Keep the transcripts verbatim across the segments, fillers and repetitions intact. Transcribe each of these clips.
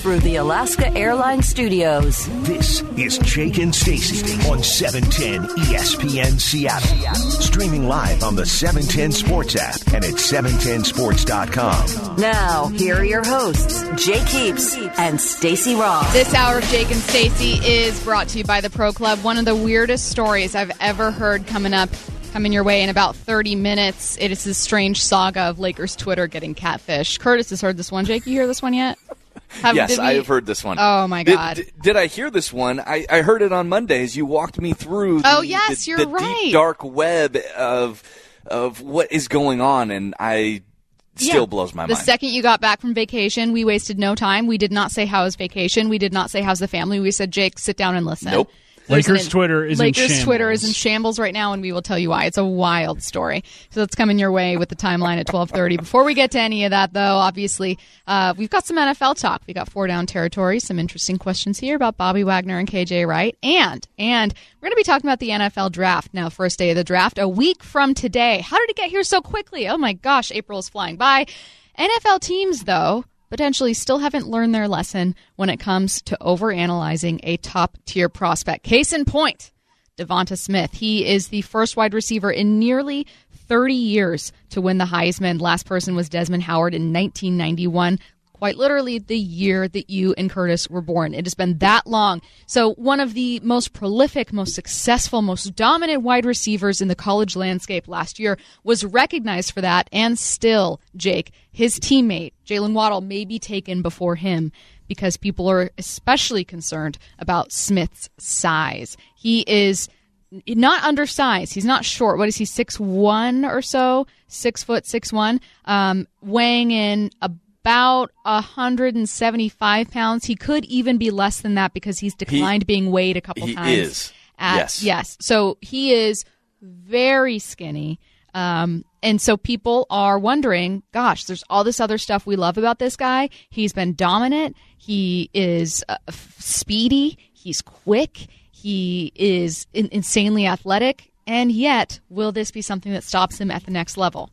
through the Alaska Airlines studios. This is Jake and Stacey on seven ten E S P N Seattle. Streaming live on the seven ten Sports app and at seven ten sports dot com. Now, here are your hosts, Jake Heaps and Stacey Ross. This hour of Jake and Stacey is brought to you by the Pro Club. One of the weirdest stories I've ever heard coming up, coming your way in about thirty minutes. It is this strange saga of Lakers Twitter getting catfished. Curtis has heard this one. Jake, you hear this one yet? Have, yes, I have heard this one. Oh, my God. Did, did, did I hear this one? I, I heard it on Mondays. You walked me through the, oh, yes, the, you're the right. deep, dark web of of what is going on, and I still yeah. blows my the mind. The second you got back from vacation, we wasted no time. We did not say how was vacation. We did not say how's the family. We said, Jake, sit down and listen. Nope. There's Lakers an, Twitter is Lakers in shambles. Twitter is in shambles right now, and we will tell you why. It's a wild story. So that's coming your way with the timeline at twelve thirty. Before we get to any of that, though, obviously, uh, we've got some N F L talk. We got four down territory, some interesting questions here about Bobby Wagner and K J Wright, and and we're going to be talking about the N F L draft now. First day of the draft, a week from today. How did it get here so quickly? Oh my gosh, April is flying by. N F L teams, though, potentially still haven't learned their lesson when it comes to overanalyzing a top-tier prospect. Case in point, Devonta Smith. He is the first wide receiver in nearly thirty years to win the Heisman. Last person was Desmond Howard in nineteen ninety-one. Quite literally the year that you and Curtis were born. It has been that long. So one of the most prolific, most successful, most dominant wide receivers in the college landscape last year was recognized for that. And still, Jake, his teammate, Jalen Waddle, may be taken before him because people are especially concerned about Smith's size. He is not undersized. He's not short. What is he, six one or so? Six foot, six one, um, weighing in about About one hundred seventy-five pounds. He could even be less than that because he's declined he, being weighed a couple he times. He is. At, yes. Yes. So he is very skinny. Um, and so people are wondering, gosh, there's all this other stuff we love about this guy. He's been dominant. He is uh, speedy. He's quick. He is in- insanely athletic. And yet, will this be something that stops him at the next level?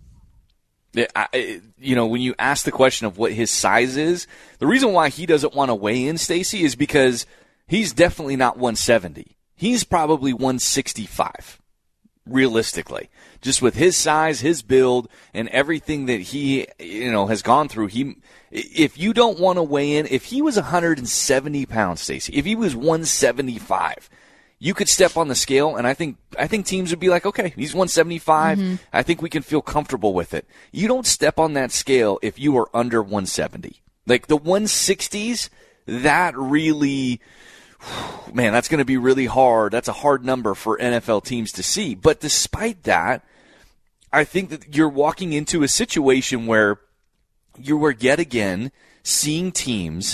I, you know, when you ask the question of what his size is, the reason why he doesn't want to weigh in, Stacey, is because he's definitely not one seventy. He's probably one sixty-five, realistically. Just with his size, his build, and everything that he, you know, has gone through. He, if you don't want to weigh in, if he was one hundred seventy pounds, Stacey, if he was one seventy-five, you could step on the scale, and I think I think teams would be like, okay, he's one seventy-five. Mm-hmm. I think we can feel comfortable with it. You don't step on that scale if you are under one seventy. Like the one sixties, that really, man, that's going to be really hard. That's a hard number for N F L teams to see. But despite that, I think that you're walking into a situation where you are yet again seeing teams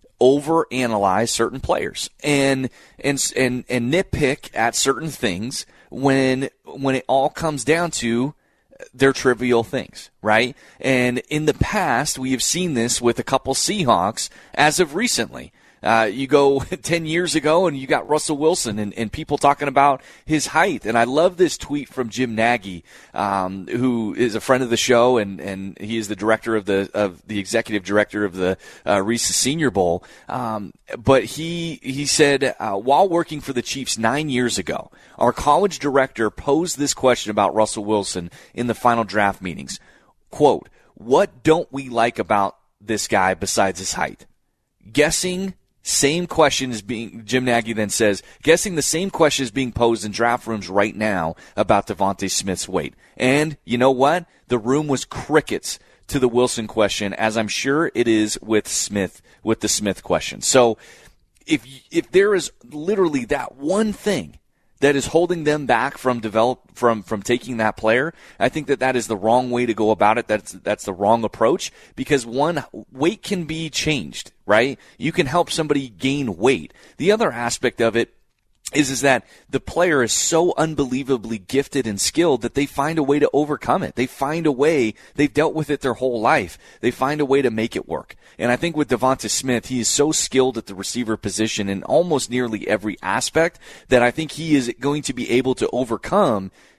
overanalyze certain players and and and and nitpick at certain things when when it all comes down to their trivial things, right? And in the past, we have seen this with a couple Seahawks as of recently. Uh, you go ten years ago and you got Russell Wilson and, and people talking about his height. And I love this tweet from Jim Nagy, um, who is a friend of the show, and, and he is the director of the of the executive director of the uh, Reese's Senior Bowl. Um, but he he said, uh, while working for the Chiefs nine years ago, our college director posed this question about Russell Wilson in the final draft meetings. Quote, "What don't we like about this guy besides his height?" Guessing. Same question is being, Jim Nagy then says, guessing the same question is being posed in draft rooms right now about Devonta Smith's weight. And you know what? The room was crickets to the Wilson question, as I'm sure it is with Smith, with the Smith question. So if if there is literally that one thing that is holding them back from develop from from taking that player, I think that that is the wrong way to go about it. That's that's the wrong approach, because one, weight can be changed, right? You can help somebody gain weight. The other aspect of it is is that the player is so unbelievably gifted and skilled that they find a way to overcome it. They find a way. They've dealt with it their whole life. They find a way to make it work. And I think with Devonta Smith, he is so skilled at the receiver position in almost nearly every aspect that I think he is going to be able to overcome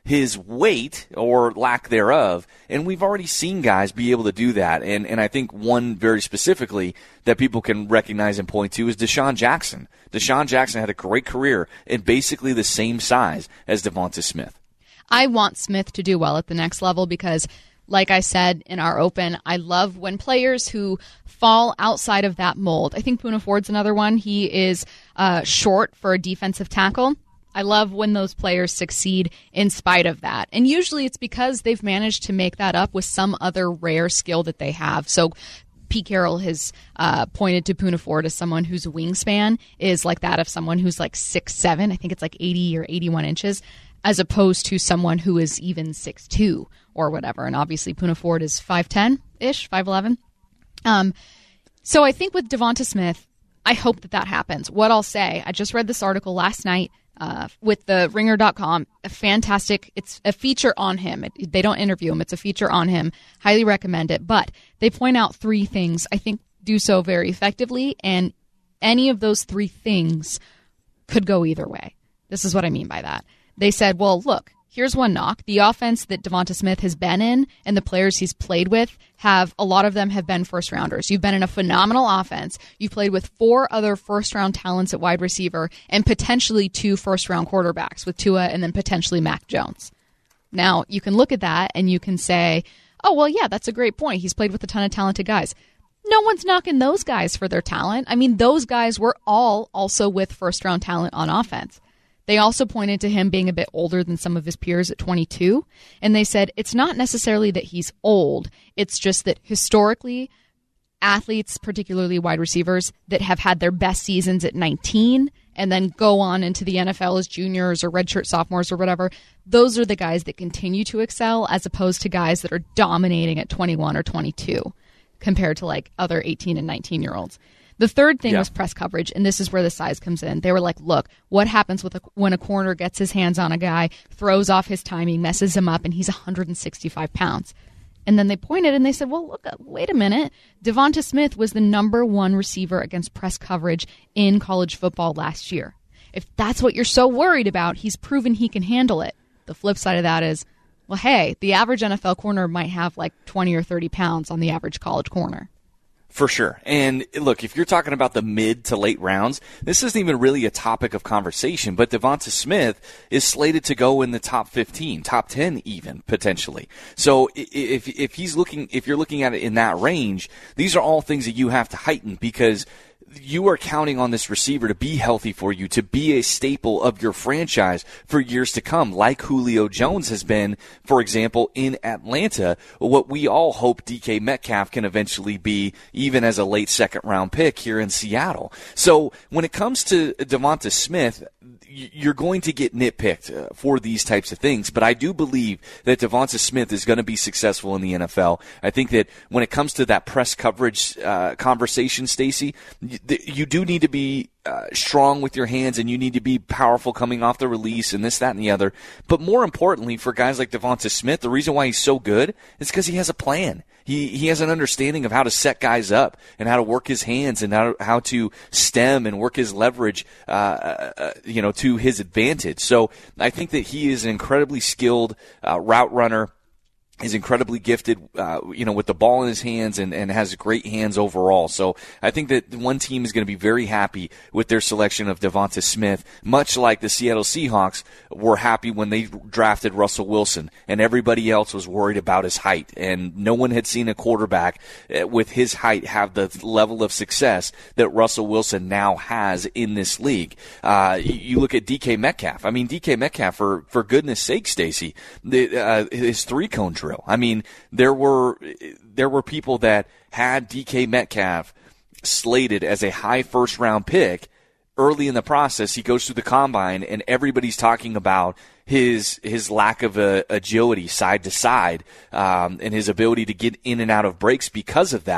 his weight or lack thereof. And we've already seen guys be able to do that. And, and I think one very specifically that people can recognize and point to is Deshaun Jackson. Deshaun Jackson had a great career and basically the same size as Devonta Smith. I want Smith to do well at the next level because, like I said in our open, I love when players who fall outside of that mold. I think Poona Ford's another one. He is uh, short for a defensive tackle. I love when those players succeed in spite of that. And usually it's because they've managed to make that up with some other rare skill that they have. So Pete Carroll has uh, pointed to Poona Ford as someone whose wingspan is like that of someone who's like six seven. I think it's like eighty or eighty-one inches, as opposed to someone who is even six two or whatever. And obviously Poona Ford is five ten-ish, five eleven. Um, so I think with Devonta Smith, I hope that that happens. What I'll say, I just read this article last night uh, with the ringer dot com. A fantastic, it's a feature on him. It, they don't interview him. It's a feature on him. Highly recommend it. But they point out three things I think do so very effectively. And any of those three things could go either way. This is what I mean by that. They said, well, look, here's one knock. The offense that Devonta Smith has been in and the players he's played with have, a lot of them have been first rounders. You've been in a phenomenal offense. You've played with four other first round talents at wide receiver and potentially two first round quarterbacks with Tua and then potentially Mac Jones. Now, you can look at that and you can say, oh, well, yeah, that's a great point. He's played with a ton of talented guys. No one's knocking those guys for their talent. I mean, those guys were all also with first round talent on offense. They also pointed to him being a bit older than some of his peers at twenty-two. And they said it's not necessarily that he's old. It's just that historically, athletes, particularly wide receivers, that have had their best seasons at nineteen and then go on into the N F L as juniors or redshirt sophomores or whatever, those are the guys that continue to excel as opposed to guys that are dominating at twenty-one or twenty-two compared to like other eighteen and nineteen-year-olds. The third thing yeah. was press coverage, and this is where the size comes in. They were like, look, what happens with a, when a corner gets his hands on a guy, throws off his timing, messes him up, and he's one hundred sixty-five pounds? And then they pointed and they said, well, look, wait a minute. Devonta Smith was the number one receiver against press coverage in college football last year. If that's what you're so worried about, he's proven he can handle it. The flip side of that is, well, hey, the average N F L corner might have like twenty or thirty pounds on the average college corner. For sure. And look, if you're talking about the mid to late rounds, this isn't even really a topic of conversation, but Devonta Smith is slated to go in the top fifteen, top ten even, potentially. So if if he's looking, if you're looking at it in that range, these are all things that you have to heighten because you are counting on this receiver to be healthy for you, to be a staple of your franchise for years to come, like Julio Jones has been, for example, in Atlanta, what we all hope D K Metcalf can eventually be, even as a late second-round pick here in Seattle. So when it comes to Devonta Smith, you're going to get nitpicked for these types of things, but I do believe that Devonta Smith is going to be successful in the N F L. I think that when it comes to that press coverage uh, conversation, Stacey, you do need to be uh, strong with your hands and you need to be powerful coming off the release and this, that, and the other. But more importantly, for guys like Devonta Smith, the reason why he's so good is because he has a plan. He he has an understanding of how to set guys up and how to work his hands and how to, how to stem and work his leverage, uh, uh, you know, to his advantage. So I think that he is an incredibly skilled uh, route runner. He's incredibly gifted, uh, you know, with the ball in his hands and, and has great hands overall. So I think that one team is going to be very happy with their selection of Devonta Smith, much like the Seattle Seahawks were happy when they drafted Russell Wilson and everybody else was worried about his height. And no one had seen a quarterback with his height have the level of success that Russell Wilson now has in this league. Uh, you look at D K Metcalf. I mean, D K Metcalf, for, for goodness sake, Stacey, the, uh, his three-cone drill. I mean, there were there were people that had D K Metcalf slated as a high first-round pick. Early in the process, he goes through the combine, and everybody's talking about his his lack of uh, agility side to side um, and his ability to get in and out of breaks because of that.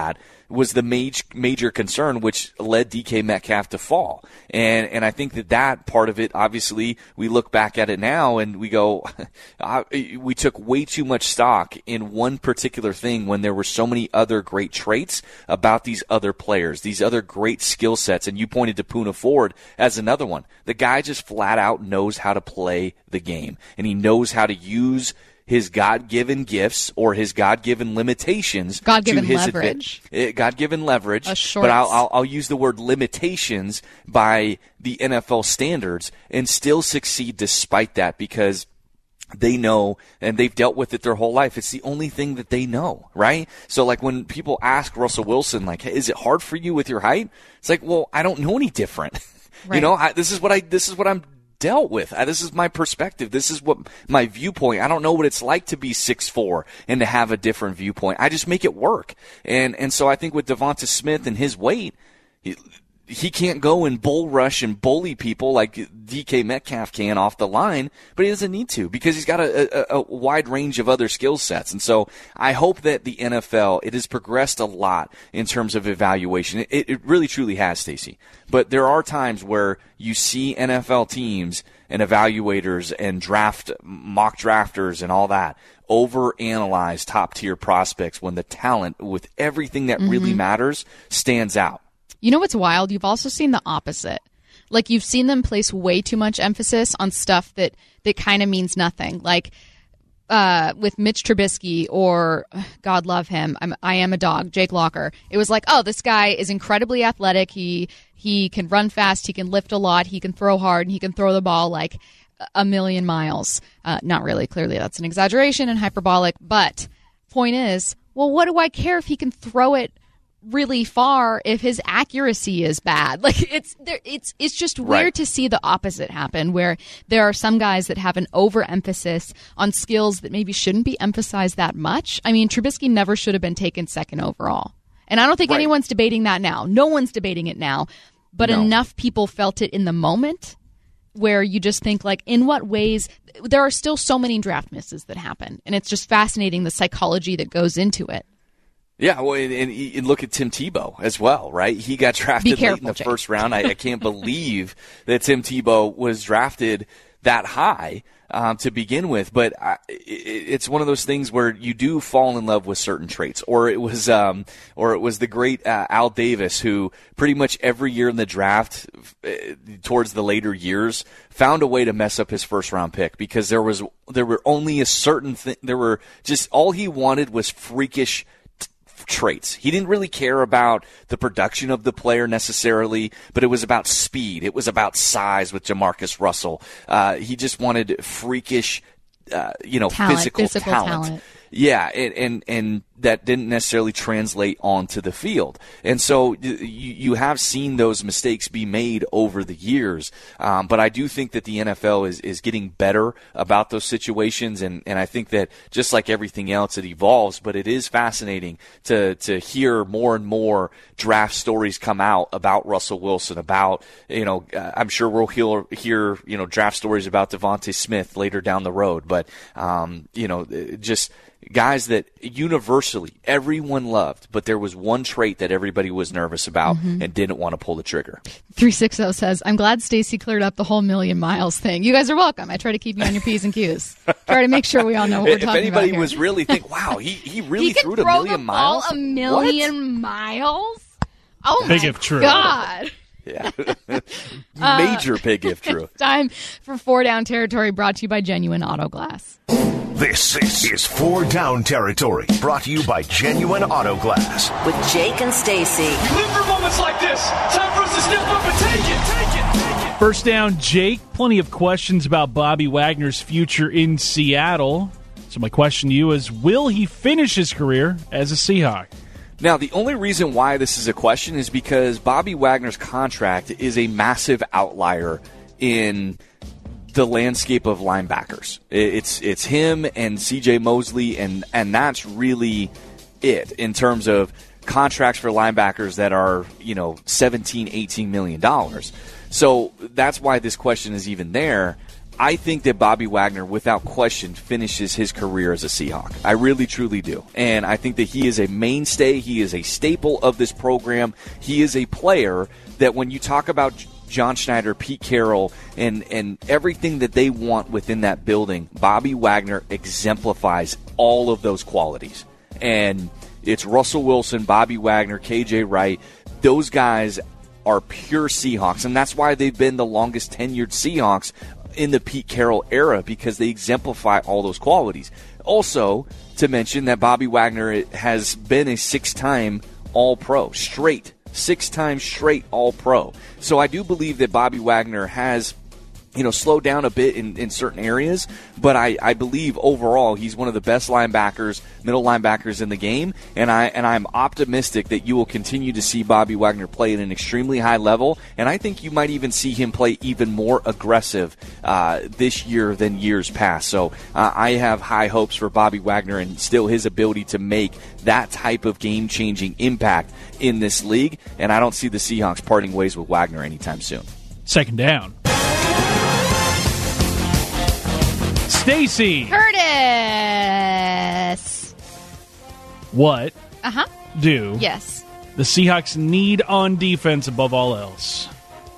was the major major concern, which led D K Metcalf to fall. And and I think that that part of it, obviously, we look back at it now and we go, we took way too much stock in one particular thing when there were so many other great traits about these other players, these other great skill sets. And you pointed to Poona Ford as another one. The guy just flat out knows how to play the game, and he knows how to use his God-given gifts or his God-given limitations God-given to his leverage. Adva- God-given leverage. A shorts. But I'll, I'll, I'll use the word limitations by the N F L standards and still succeed despite that, because they know, and they've dealt with it their whole life. It's the only thing that they know, right? So, like, when people ask Russell Wilson, like, hey, is it hard for you with your height? It's like, well, I don't know any different. Right. You know, I, this is what I, this is what I'm dealt with. I, this is my perspective. This is what my viewpoint. I don't know what it's like to be six foot four and to have a different viewpoint. I just make it work. And and so I think with Devonta Smith and his weight, he, he can't go and bull rush and bully people like D K Metcalf can off the line, but he doesn't need to because he's got a, a, a wide range of other skill sets. And so I hope that the N F L, it has progressed a lot in terms of evaluation. It, it really truly has, Stacey. But there are times where you see N F L teams and evaluators and draft mock drafters and all that overanalyze top-tier prospects when the talent with everything that mm-hmm. really matters stands out. You know what's wild? You've also seen the opposite. Like, you've seen them place way too much emphasis on stuff that, that kind of means nothing. Like, uh, with Mitch Trubisky or, God love him, I'm, I am a dog, Jake Locker. It was like, oh, this guy is incredibly athletic. He he can run fast. He can lift a lot. He can throw hard. And he can throw the ball like a million miles. Uh, not really. Clearly, that's an exaggeration and hyperbolic. But point is, well, what do I care if he can throw it really far if his accuracy is bad? Like, it's there, it's it's just weird right. to see the opposite happen, where there are some guys that have an overemphasis on skills that maybe shouldn't be emphasized that much. I mean, Trubisky never should have been taken second overall, and I don't think right. anyone's debating that now. No one's debating it now, but no. enough people felt it in the moment where you just think, like, in what ways? There are still so many draft misses that happen, and it's just fascinating the psychology that goes into it. Yeah, well, and, and, and look at Tim Tebow as well, right? He got drafted careful, late in the Jake. first round. I, I can't believe that Tim Tebow was drafted that high um, to begin with. But I, it, it's one of those things where you do fall in love with certain traits. Or it was, um, or it was the great uh, Al Davis, who pretty much every year in the draft, uh, towards the later years, found a way to mess up his first round pick because there was there were only a certain thing. There were just all he wanted was freakish traits. He didn't really care about the production of the player necessarily, but it was about speed. It was about size with Jamarcus Russell. Uh, he just wanted freakish, uh, you know, talent, physical, physical talent. talent. Yeah, and, and and that didn't necessarily translate onto the field. And so you, you have seen those mistakes be made over the years. Um, but I do think that the N F L is, is getting better about those situations. And, and I think that just like everything else, it evolves. But it is fascinating to, to hear more and more draft stories come out about Russell Wilson, about, you know, uh, I'm sure we'll hear, hear, you know, draft stories about Devonta Smith later down the road. But, um, you know, just guys that universally everyone loved, but there was one trait that everybody was nervous about mm-hmm. and didn't want to pull the trigger. three sixty says, I'm glad Stacey cleared up the whole million miles thing. You guys are welcome. I try to keep you on your P's and Q's. Try to make sure we all know what we're if talking about. If anybody here. was really think, wow, he, he really he threw it a throw million the miles? Ball a million what? miles? Oh Big my if true. God. Yeah. Major uh, big if true. It's time for Four Down Territory, brought to you by Genuine Auto Glass. This, this is Four Down Territory, brought to you by Genuine Auto Glass. With Jake and Stacey. We live for moments like this. Time for us to step up and take it, take it, take it. First down, Jake. Plenty of questions about Bobby Wagner's future in Seattle. So my question to you is, will he finish his career as a Seahawk? Now, the only reason why this is a question is because Bobby Wagner's contract is a massive outlier in the landscape of linebackers. It's it's him and C J Mosley, and, and that's really it in terms of contracts for linebackers that are, you know, seventeen, eighteen million dollars. So that's why this question is even there. I think that Bobby Wagner, without question, finishes his career as a Seahawk. I really, truly do. And I think that he is a mainstay. He is a staple of this program. He is a player that when you talk about John Schneider, Pete Carroll, and, and everything that they want within that building, Bobby Wagner exemplifies all of those qualities. And it's Russell Wilson, Bobby Wagner, K J Wright. Those guys are pure Seahawks, and that's why they've been the longest tenured Seahawks in the Pete Carroll era, because they exemplify all those qualities. Also, to mention that Bobby Wagner has been a six-time All-Pro, straight, six-time straight All-Pro. So I do believe that Bobby Wagner has, you know, slowed down a bit in, in certain areas, but I, I believe overall he's one of the best linebackers, middle linebackers in the game, and I and I'm optimistic that you will continue to see Bobby Wagner play at an extremely high level, and I think you might even see him play even more aggressive uh, this year than years past. So uh, I have high hopes for Bobby Wagner and still his ability to make that type of game-changing impact in this league, and I don't see the Seahawks parting ways with Wagner anytime soon. Second down. Stacy. Curtis. What Uh-huh. do Yes. the Seahawks need on defense above all else?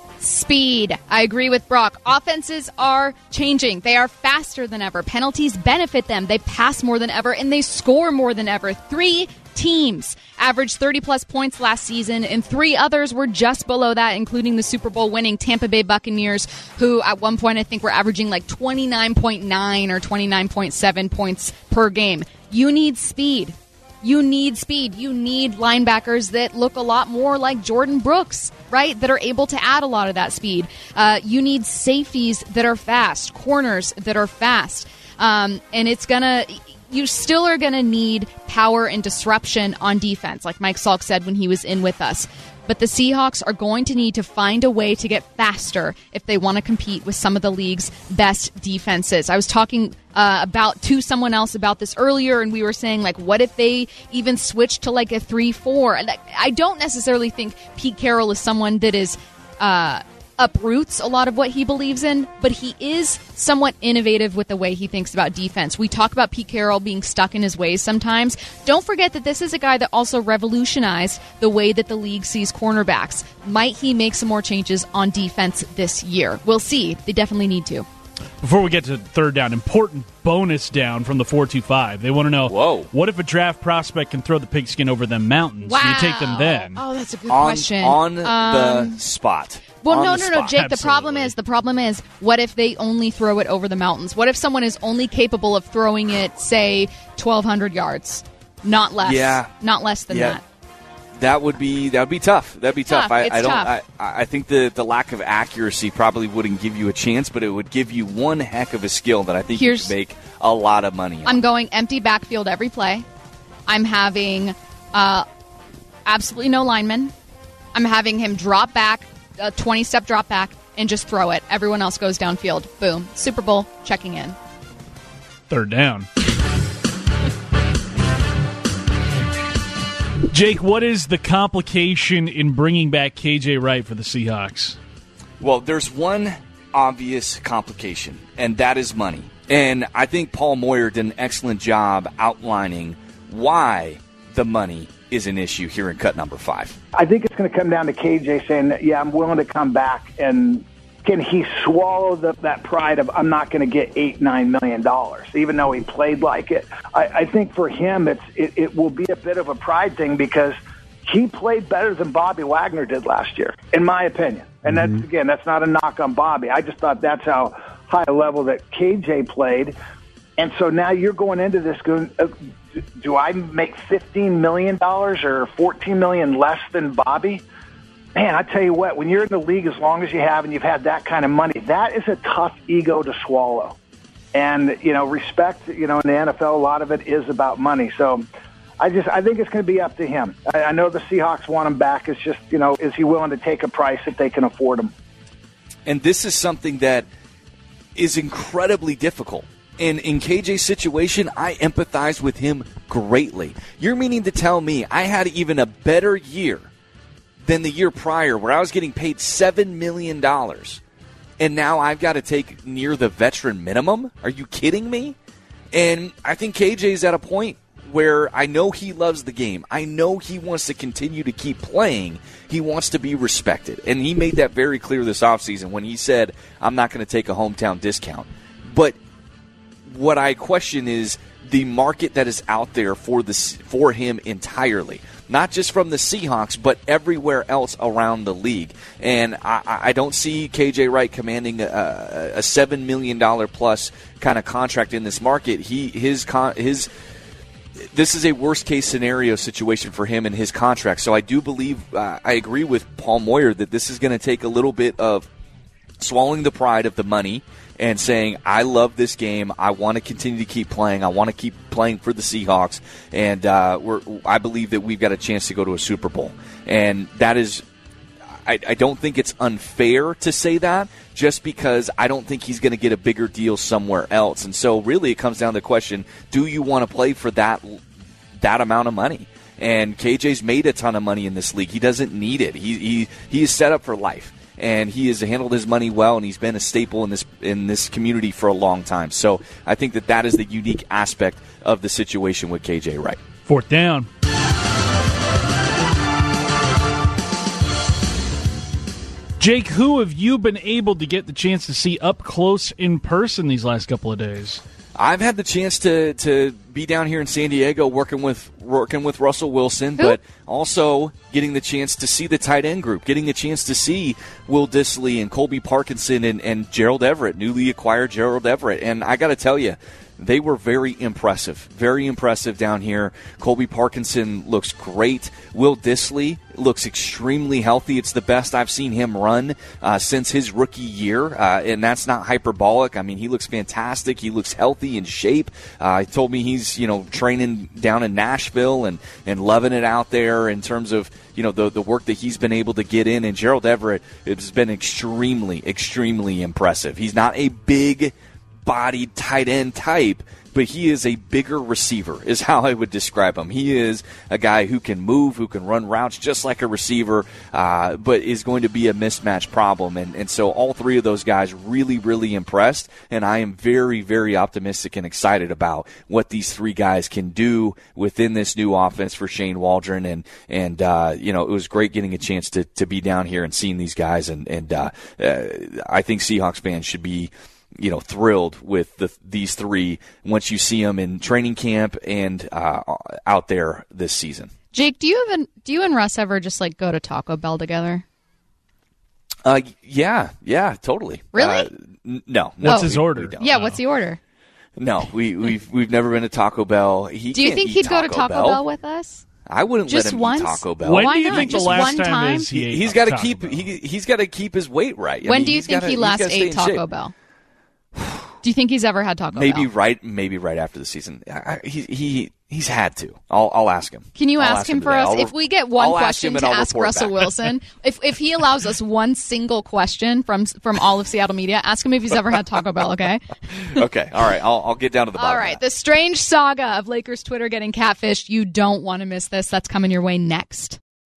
Speed. I agree with Brock. Offenses are changing. They are faster than ever. Penalties benefit them. They pass more than ever, and they score more than ever. Three teams averaged thirty-plus points last season, and three others were just below that, including the Super Bowl winning Tampa Bay Buccaneers, who at one point I think were averaging like twenty-nine point nine or twenty-nine point seven points per game. You need speed. You need speed. You need linebackers that look a lot more like Jordan Brooks, right, that are able to add a lot of that speed. Uh, you need safeties that are fast, corners that are fast. Um, and it's going to... You still are going to need power and disruption on defense, like Mike Salk said when he was in with us. But the Seahawks are going to need to find a way to get faster if they want to compete with some of the league's best defenses. I was talking uh, about to someone else about this earlier, and we were saying, like, what if they even switch to like a three four? I don't necessarily think Pete Carroll is someone that is uh, uproots a lot of what he believes in, but he is somewhat innovative with the way he thinks about defense. We talk about Pete Carroll being stuck in his ways sometimes. Don't forget that this is a guy that also revolutionized the way that the league sees cornerbacks. Might he make some more changes on defense this year? We'll see. They definitely need to. Before we get to third down, important bonus down from the four two five. They want to know, Whoa. what if a draft prospect can throw the pigskin over them mountains? Wow. Do you take them then? Oh, that's a good On, question. on Um, the spot. Well, On no, the no, no, spot. Jake. The problem Absolutely. is, the problem is, what if they only throw it over the mountains? What if someone is only capable of throwing it, say, twelve hundred yards, not less? Yeah. Not less than Yeah. that. That would be that would be tough. That'd be tough. Tough. I, It's I don't. tough. I, I think the the lack of accuracy probably wouldn't give you a chance, but it would give you one heck of a skill that I think Here's- you could make a lot of money on. I'm going empty backfield every play. I'm having uh, absolutely no linemen. I'm having him drop back, a twenty-step drop back, and just throw it. Everyone else goes downfield. Boom. Super Bowl, checking in. Third down. Jake, what is the complication in bringing back K J Wright for the Seahawks? Well, there's one obvious complication, and that is money. And I think Paul Moyer did an excellent job outlining why the money is an issue here in cut number five. I think it's going to come down to K J saying, that, yeah, I'm willing to come back. And can he swallow the, that pride of, I'm not going to get eight, nine million dollars, even though he played like it? I, I think for him, it's it, it will be a bit of a pride thing because he played better than Bobby Wagner did last year, in my opinion. And Mm-hmm. that's, again, that's not a knock on Bobby. I just thought that's how high a level that K J played. And so now you're going into this going, uh, do I make fifteen million dollars or fourteen million dollars less than Bobby? Man, I tell you what, when you're in the league as long as you have and you've had that kind of money, that is a tough ego to swallow. And, you know, respect, you know, in the N F L, a lot of it is about money. So I just, I think it's going to be up to him. I, I know the Seahawks want him back. It's just, you know, is he willing to take a price if they can afford him? And this is something that is incredibly difficult. And in K J's situation, I empathize with him greatly. You're meaning to tell me I had even a better year than the year prior where I was getting paid seven million dollars. and now I've got to take near the veteran minimum? Are you kidding me? And I think K J's at a point where I know he loves the game. I know he wants to continue to keep playing. He wants to be respected. And he made that very clear this offseason when he said, I'm not going to take a hometown discount. But what I question is the market that is out there for the, for him entirely. Not just from the Seahawks, but everywhere else around the league. And I, I don't see K J Wright commanding a, a seven million dollars plus kind of contract in this market. He his his This is a worst-case scenario situation for him and his contract. So I do believe, uh, I agree with Paul Moyer that this is going to take a little bit of swallowing the pride of the money and saying, I love this game. I want to continue to keep playing. I want to keep playing for the Seahawks. And uh, we're, I believe that we've got a chance to go to a Super Bowl. And that is, I, I don't think it's unfair to say that, just because I don't think he's going to get a bigger deal somewhere else. And so really it comes down to the question, do you want to play for that that amount of money? And K J's made a ton of money in this league. He doesn't need it. He he he is set up for life. And he has handled his money well, and he's been a staple in this in this community for a long time. So I think that that is the unique aspect of the situation with K J Wright. Fourth down. Jake, who have you been able to get the chance to see up close in person these last couple of days? I've had the chance to, to be down here in San Diego working with working with Russell Wilson, but also getting the chance to see the tight end group, getting the chance to see Will Dissly and Colby Parkinson and, and Gerald Everett, newly acquired Gerald Everett. And I got to tell you, they were very impressive, very impressive down here. Colby Parkinson looks great. Will Dissly looks extremely healthy. It's the best I've seen him run uh, since his rookie year, uh, and that's not hyperbolic. I mean, he looks fantastic. He looks healthy, in shape. Uh, he told me he's, you know, training down in Nashville and, and loving it out there in terms of, you know, the the work that he's been able to get in. And Gerald Everett has been extremely, extremely impressive. He's not a big bodied tight end type, but he is a bigger receiver, is how I would describe him. He is a guy who can move, who can run routes just like a receiver, uh, but is going to be a mismatch problem. And, and so all three of those guys really, really impressed, and I am very, very optimistic and excited about what these three guys can do within this new offense for Shane Waldron. And, and uh, you know, it was great getting a chance to, to be down here and seeing these guys, and, and uh, uh, I think Seahawks fans should be, you know, thrilled with the, these three once you see them in training camp and uh, out there this season. Jake, do you even do you and Russ ever just like go to Taco Bell together? Uh, yeah, yeah, totally. Really? Uh, n- no. What's Oh. his order? We Yeah, what's the order? No, we, we've we've never been to Taco Bell. He Do you can't think eat he'd go to Taco Bell. Bell with us? I wouldn't Just let him once? eat Taco Bell. When Why do you not? think Just the last one time, time? is he ate He's got to Taco keep Bell? he, he's got to keep his weight right. I When mean, do you he's think gotta- he he's last gotta stay ate in Taco shape. Bell? Do you think he's ever had Taco Maybe Bell? right, maybe right after the season. I, I, he he he's had to. I'll I'll ask him. Can you I'll ask him for today. us? I'll If re- we get one I'll ask question him and to I'll ask report Russell back. Wilson, if if he allows us one single question from from all of Seattle media, ask him if he's ever had Taco Bell, okay? Okay, all right. I'll I'll get down to the bottom. All of right, that. the strange saga of Lakers Twitter getting catfished. You don't want to miss this. That's coming your way next.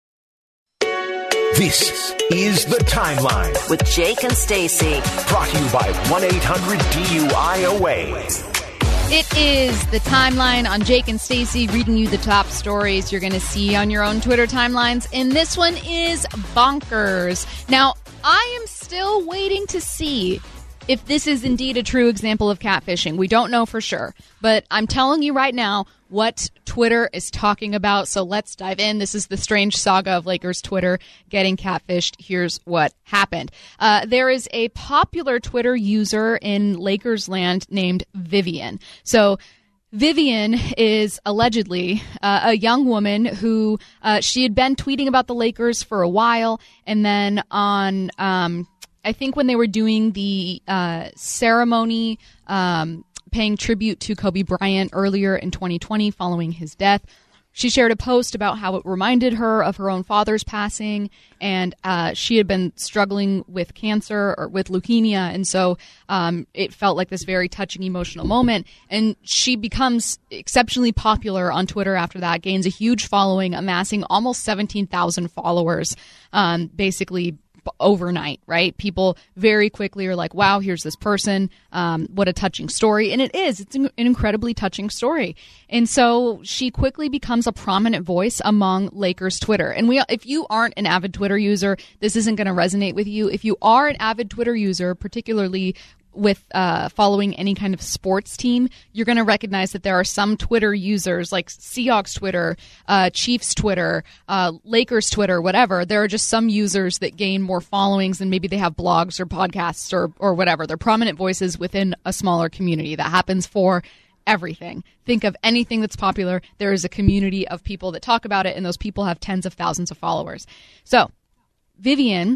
This is The Timeline, With Jake and Stacy. brought to you by one eight hundred D U I A way. It is the timeline on Jake and Stacy, reading you the top stories you're going to see on your own Twitter timelines. And this one is bonkers. Now, I am still waiting to see if this is indeed a true example of catfishing. We don't know for sure. But I'm telling you right now what Twitter is talking about. So let's dive in. This is the strange saga of Lakers Twitter getting catfished. Here's what happened. Uh, there is a popular Twitter user in Lakers land named Vivian. So Vivian is allegedly uh, a young woman who uh, she had been tweeting about the Lakers for a while. And then on, um, I think when they were doing the uh, ceremony, um, paying tribute to Kobe Bryant earlier in twenty twenty following his death, she shared a post about how it reminded her of her own father's passing, and uh, she had been struggling with cancer or with leukemia, and so um, it felt like this very touching, emotional moment. And she becomes exceptionally popular on Twitter after that, gains a huge following, amassing almost seventeen thousand followers, um, basically overnight, right? People very quickly are like, wow, here's this person. Um, what a touching story. And it is. It's an incredibly touching story. And so she quickly becomes a prominent voice among Lakers Twitter. And we, if you aren't an avid Twitter user, this isn't going to resonate with you. If you are an avid Twitter user, particularly with uh, following any kind of sports team, you're going to recognize that there are some Twitter users like Seahawks Twitter, uh, Chiefs Twitter, uh, Lakers Twitter, whatever. There are just some users that gain more followings and maybe they have blogs or podcasts or, or whatever. They're prominent voices within a smaller community. That happens for everything. Think of anything that's popular. There is a community of people that talk about it, and those people have tens of thousands of followers. So Vivian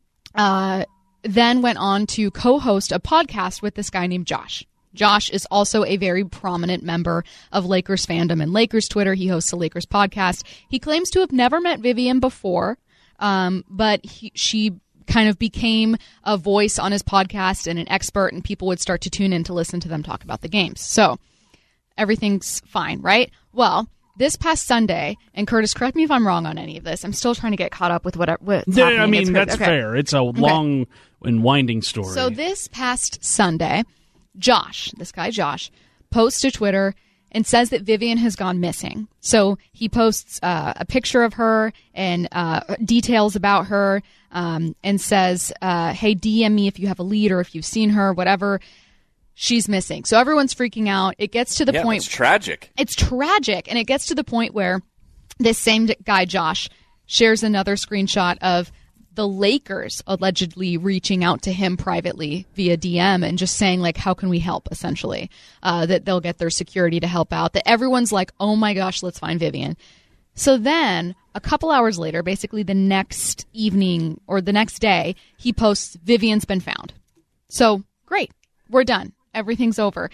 uh then went on to co-host a podcast with this guy named Josh. Josh is also a very prominent member of Lakers fandom and Lakers Twitter. He hosts a Lakers podcast. He claims to have never met Vivian before, um, but he, she kind of became a voice on his podcast and an expert, and people would start to tune in to listen to them talk about the games. So everything's fine, right? Well, this past Sunday, and Curtis, correct me if I'm wrong on any of this. I'm still trying to get caught up with whatever. What's yeah, happening. I mean, it's that's okay. fair. It's a long okay. and winding story. So this past Sunday, Josh, this guy Josh, posts to Twitter and says that Vivian has gone missing. So he posts uh, a picture of her and uh, details about her um, and says, uh, hey, D M me if you have a lead or if you've seen her, whatever. She's missing. So everyone's freaking out. It gets to the yeah, point. It's tragic. It's tragic. And it gets to the point where this same guy, Josh, shares another screenshot of the Lakers allegedly reaching out to him privately via D M and just saying, like, how can we help, essentially, uh, that they'll get their security to help out, that everyone's like, oh my gosh, let's find Vivian. So then a couple hours later, basically the next evening or the next day, he posts, Vivian's been found. So great. We're done. Everything's over.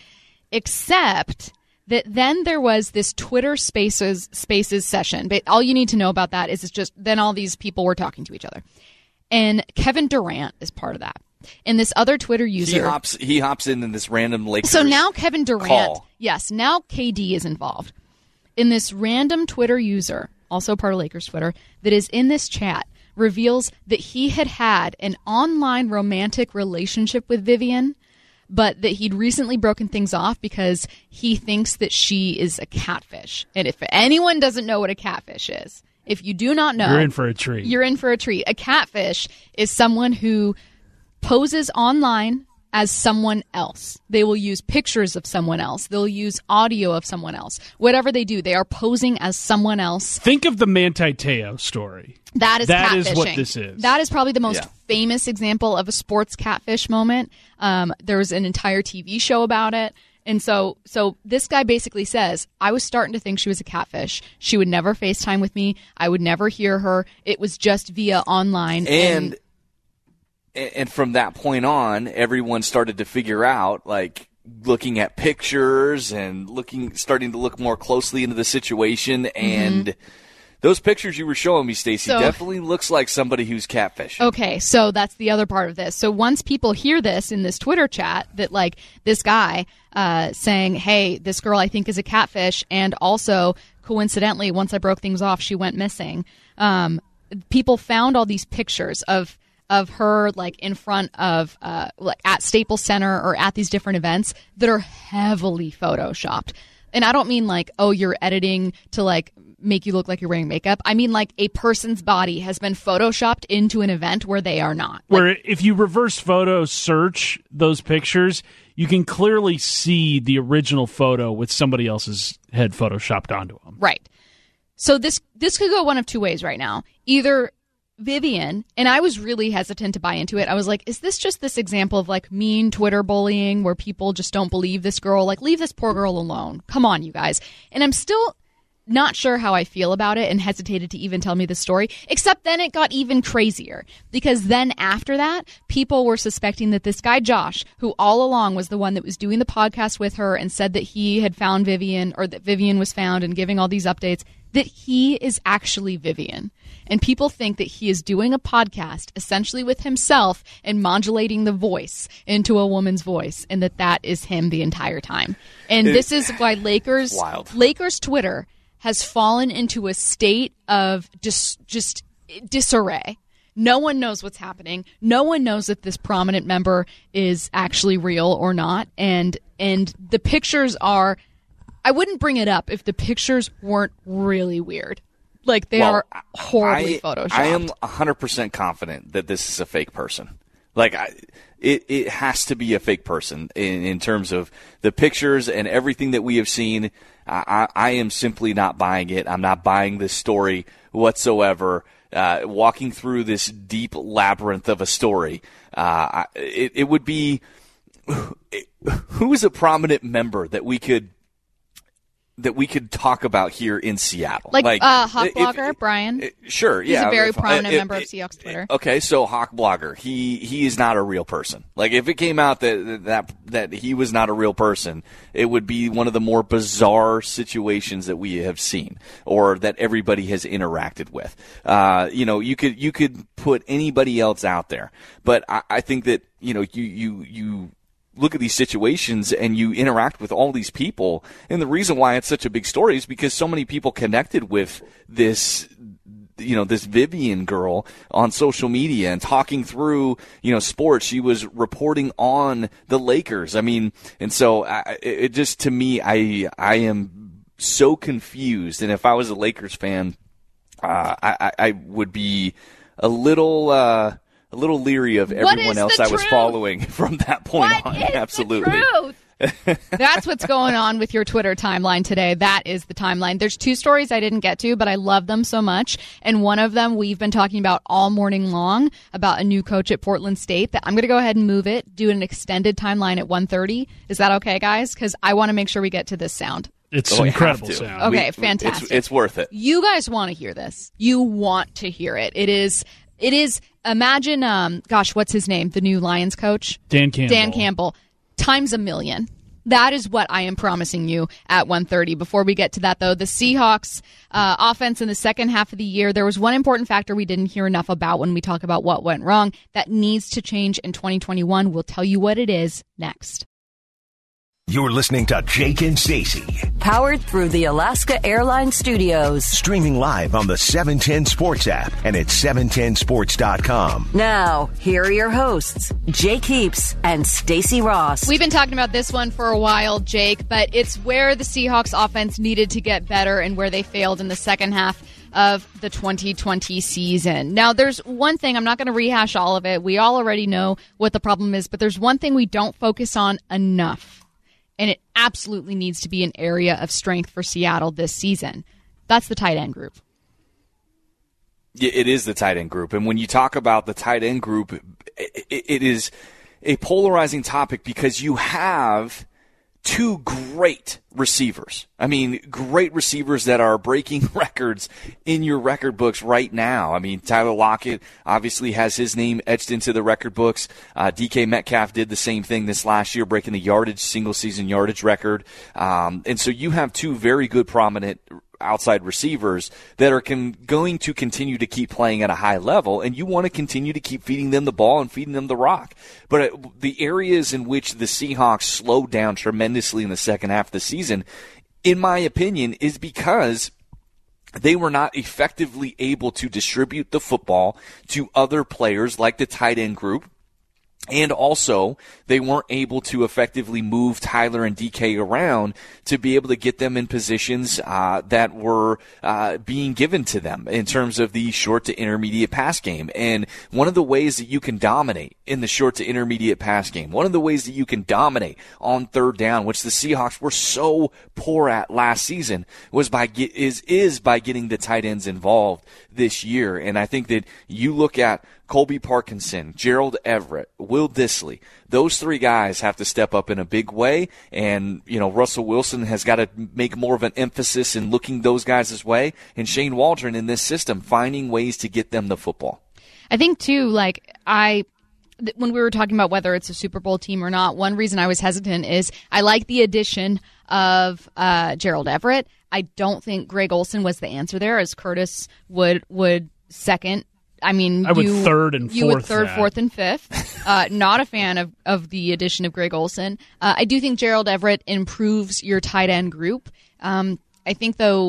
Except that then there was this Twitter Spaces Spaces session. But all you need to know about that is it's just then all these people were talking to each other. And Kevin Durant is part of that. And this other Twitter user. He hops, he hops in in this random Lakers So now Kevin Durant. Call. Yes, now K D is involved. In this random Twitter user, also part of Lakers Twitter, that is in this chat, reveals that he had had an online romantic relationship with Vivian, but that he'd recently broken things off because he thinks that she is a catfish. And if anyone doesn't know what a catfish is, if you do not know, you're in for a treat. You're in for a treat. A catfish is someone who poses online as someone else. They will use pictures of someone else. They'll use audio of someone else. Whatever they do, they are posing as someone else. Think of the Manti Te'o story. That is that catfishing. is what this is. That is probably the most yeah. famous example of a sports catfish moment. Um, there was an entire T V show about it. And so so this guy basically says, I was starting to think she was a catfish. She would never FaceTime with me. I would never hear her. It was just via online. And and, and from that point on, everyone started to figure out, like, looking at pictures and looking, starting to look more closely into the situation. And mm-hmm. those pictures you were showing me, Stacey, so, definitely looks like somebody who's catfishing. Okay, so that's the other part of this. So once people hear this in this Twitter chat, that like this guy uh, saying, hey, this girl I think is a catfish, and also coincidentally, once I broke things off, she went missing. Um, people found all these pictures of of her like in front of uh, like at Staples Center or at these different events that are heavily photoshopped. And I don't mean like, oh, you're editing to like make you look like you're wearing makeup. I mean like a person's body has been photoshopped into an event where they are not. Like, where if you reverse photo search those pictures, you can clearly see the original photo with somebody else's head photoshopped onto them. Right. So this this could go one of two ways right now. Either Vivian, and I was really hesitant to buy into it. I was like, is this just this example of like mean Twitter bullying where people just don't believe this girl? Like, leave this poor girl alone. Come on, you guys. And I'm still not sure how I feel about it and hesitated to even tell me the story, except then it got even crazier because then after that, people were suspecting that this guy, Josh, who all along was the one that was doing the podcast with her and said that he had found Vivian or that Vivian was found and giving all these updates, that he is actually Vivian. And people think that he is doing a podcast essentially with himself and modulating the voice into a woman's voice, and that that is him the entire time. And it, this is why Lakers wild. Lakers Twitter has fallen into a state of just just disarray No one knows what's happening. No one knows if this prominent member is actually real or not. And and the pictures are, I wouldn't bring it up if the pictures weren't really weird. Like, they well, are horribly I, photoshopped. I am one hundred percent confident that this is a fake person. Like, I, it, it has to be a fake person in, in terms of the pictures and everything that we have seen. I, I am simply not buying it. I'm not buying this story whatsoever. Uh, walking through this deep labyrinth of a story, uh, it, it would be who is a prominent member that we could that we could talk about here in Seattle, like, like uh, Hawk if, Blogger if, Brian. Sure, he's yeah, a very if, prominent if, member if, of Seahawks Twitter. Okay, so Hawk Blogger, he he is not a real person. Like, if it came out that that that he was not a real person, it would be one of the more bizarre situations that we have seen or that everybody has interacted with. Uh, you know, you could you could put anybody else out there, but I, I think that you know you you you. look at these situations and you interact with all these people, and the reason why it's such a big story is because so many people connected with this, you know, this Vivian girl on social media and talking through, you know, sports. She was reporting on the Lakers. I mean, and so I, it just, to me, I I am so confused. And if I was a Lakers fan, uh, I, I would be a little. Uh, A little leery of everyone else I was following from that point what on. Is Absolutely. The truth? That's what's going on with your Twitter timeline today. That is the timeline. There's two stories I didn't get to, but I love them so much. And one of them we've been talking about all morning long, about a new coach at Portland State. That I'm going to go ahead and move it, do an extended timeline at one thirty. Is that okay, guys? Because I want to make sure we get to this sound. It's oh, incredible sound. Okay, we, fantastic. It's, it's worth it. You guys want to hear this. You want to hear it. It is... It is, imagine, um, gosh, what's his name? The new Lions coach? Dan Campbell. Dan Campbell. Times a million. That is what I am promising you at one thirty. Before we get to that, though, the Seahawks uh, offense in the second half of the year, there was one important factor we didn't hear enough about when we talk about what went wrong that needs to change in twenty twenty-one. We'll tell you what it is next. You're listening to Jake and Stacey. Powered through the Alaska Airlines Studios. Streaming live on the seven ten Sports app and at seven ten sports dot com. Now, here are your hosts, Jake Heaps and Stacey Ross. We've been talking about this one for a while, Jake, but it's where the Seahawks offense needed to get better and where they failed in the second half of the twenty twenty season. Now, there's one thing, I'm not going to rehash all of it. We all already know what the problem is, but there's one thing we don't focus on enough. And it absolutely needs to be an area of strength for Seattle this season. That's the tight end group. Yeah, it is the tight end group. And when you talk about the tight end group, it, it is a polarizing topic because you have two great receivers. I mean, great receivers that are breaking records in your record books right now. I mean, Tyler Lockett obviously has his name etched into the record books. Uh, D K Metcalf did the same thing this last year, breaking the yardage, single-season yardage record. Um, and so you have two very good, prominent outside receivers that are con- going to continue to keep playing at a high level, and you want to continue to keep feeding them the ball and feeding them the rock. But uh, the areas in which the Seahawks slowed down tremendously in the second half of the season, in my opinion, is because they were not effectively able to distribute the football to other players like the tight end group. And also, they weren't able to effectively move Tyler and D K around to be able to get them in positions uh, that were uh, being given to them in terms of the short to intermediate pass game. And one of the ways that you can dominate in the short to intermediate pass game, one of the ways that you can dominate on third down, which the Seahawks were so poor at last season, was by get, is is by getting the tight ends involved this year. And I think that you look at Colby Parkinson, Gerald Everett, Will Dissly. Those three guys have to step up in a big way, and you know Russell Wilson has got to make more of an emphasis in looking those guys' way, and Shane Waldron in this system finding ways to get them the football. I think, too, like, I... when we were talking about whether it's a Super Bowl team or not, one reason I was hesitant is I like the addition of uh, Gerald Everett. I don't think Greg Olsen was the answer there, as Curtis would would second. I mean, I would you, third and you fourth. would third, that. fourth, and fifth. Uh, not a fan of, of the addition of Greg Olsen. Uh, I do think Gerald Everett improves your tight end group. Um, I think, though,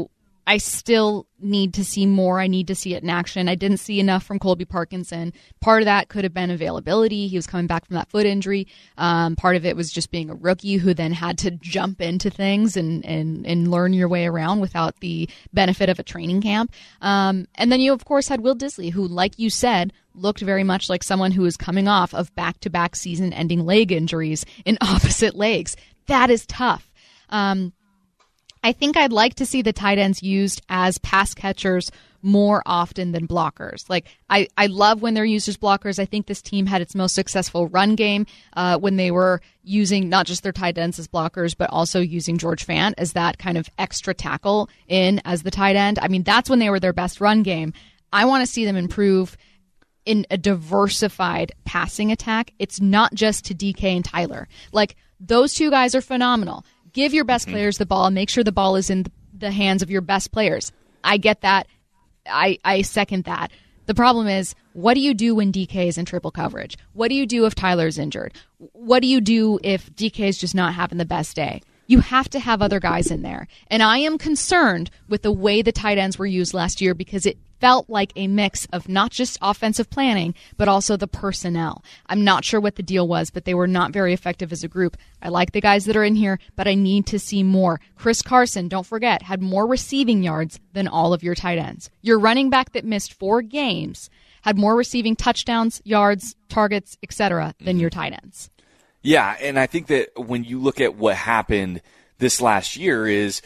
I still need to see more. I need to see it in action. I didn't see enough from Colby Parkinson. Part of that could have been availability. He was coming back from that foot injury. Um, part of it was just being a rookie who then had to jump into things and, and, and learn your way around without the benefit of a training camp. Um, and then you, of course, had Will Dissly, who, like you said, looked very much like someone who was coming off of back-to-back season-ending leg injuries in opposite legs. That is tough. Um, I think I'd like to see the tight ends used as pass catchers more often than blockers. Like, I, I love when they're used as blockers. I think this team had its most successful run game uh, when they were using not just their tight ends as blockers, but also using George Fant as that kind of extra tackle in as the tight end. I mean, that's when they were their best run game. I want to see them improve in a diversified passing attack. It's not just to D K and Tyler. Like, those two guys are phenomenal. Give your best players the ball and make sure the ball is in the hands of your best players. I get that. I, I second that. The problem is, what do you do when D K is in triple coverage? What do you do if Tyler's injured? What do you do if D K is just not having the best day? You have to have other guys in there. And I am concerned with the way the tight ends were used last year because it felt like a mix of not just offensive planning, but also the personnel. I'm not sure what the deal was, but they were not very effective as a group. I like the guys that are in here, but I need to see more. Chris Carson, don't forget, had more receiving yards than all of your tight ends. Your running back that missed four games had more receiving touchdowns, yards, targets, et cetera than your tight ends. Yeah, and I think that when you look at what happened this last year is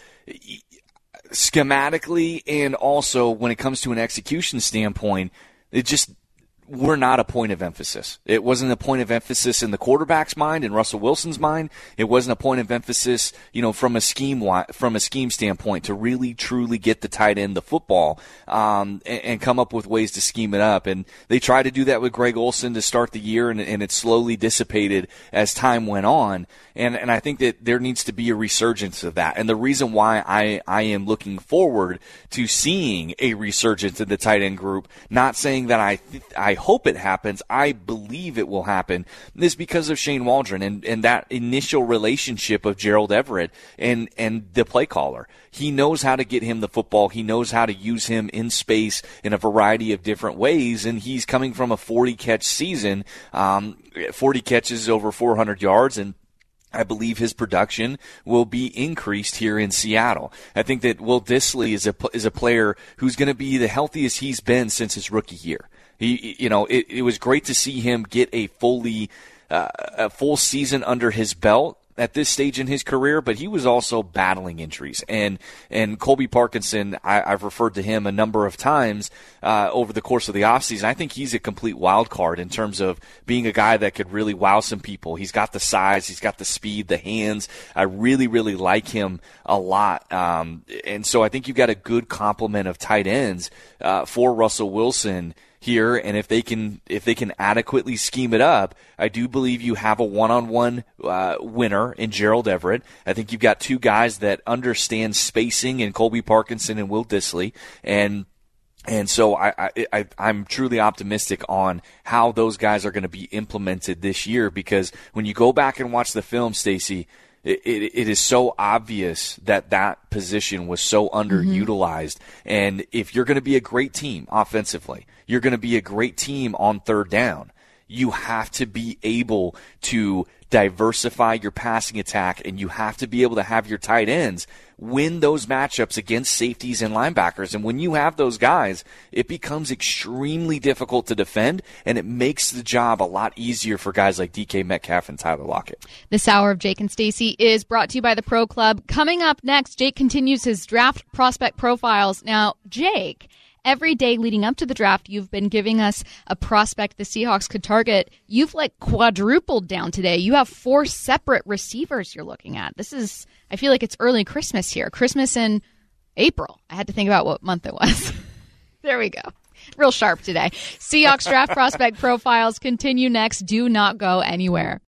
schematically and also when it comes to an execution standpoint, it just we're not a point of emphasis. It wasn't a point of emphasis in the quarterback's mind, in Russell Wilson's mind. It wasn't a point of emphasis, you know, from a scheme from a scheme standpoint to really truly get the tight end the football um, and, and come up with ways to scheme it up. And they tried to do that with Greg Olsen to start the year, and, and it slowly dissipated as time went on. And, and I think that there needs to be a resurgence of that. And the reason why I, I am looking forward to seeing a resurgence in the tight end group, not saying that I th- I hope it happens, I believe it will happen, is because of Shane Waldron and, and that initial relationship of Gerald Everett and, and the play caller. He knows how to get him the football. He knows how to use him in space in a variety of different ways, and he's coming from a forty-catch season, um, forty catches over four hundred yards, and I believe his production will be increased here in Seattle. I think that Will Dissly is a is a player who's going to be the healthiest he's been since his rookie year. He, you know, it, it was great to see him get a fully uh, a full season under his belt at this stage in his career, but he was also battling injuries. And and Colby Parkinson, I, I've referred to him a number of times uh, over the course of the offseason. I think he's a complete wild card in terms of being a guy that could really wow some people. He's got the size, he's got the speed, the hands. I really, really like him a lot. Um, and so I think you've got a good complement of tight ends uh, for Russell Wilson here, and if they can if they can adequately scheme it up, I do believe you have a one-on-one uh, winner in Gerald Everett. I think you've got two guys that understand spacing in Colby Parkinson and Will Dissly, and and so I, I, I I'm truly optimistic on how those guys are going to be implemented this year, because when you go back and watch the film, Stacey, It, it, it is so obvious that that position was so underutilized. Mm-hmm. And if you're going to be a great team offensively, you're going to be a great team on third down, you have to be able to diversify your passing attack, and you have to be able to have your tight ends win those matchups against safeties and linebackers. And when you have those guys, it becomes extremely difficult to defend, and it makes the job a lot easier for guys like D K Metcalf and Tyler Lockett. This hour of Jake and Stacey is brought to you by the Pro Club. Coming up next, Jake continues his draft prospect profiles. Now, Jake, every day leading up to the draft, you've been giving us a prospect the Seahawks could target. You've like quadrupled down today. You have four separate receivers you're looking at. This is, I feel like it's early Christmas here. Christmas in April. I had to think about what month it was. There we go. Real sharp today. Seahawks draft prospect profiles continue next. Do not go anywhere.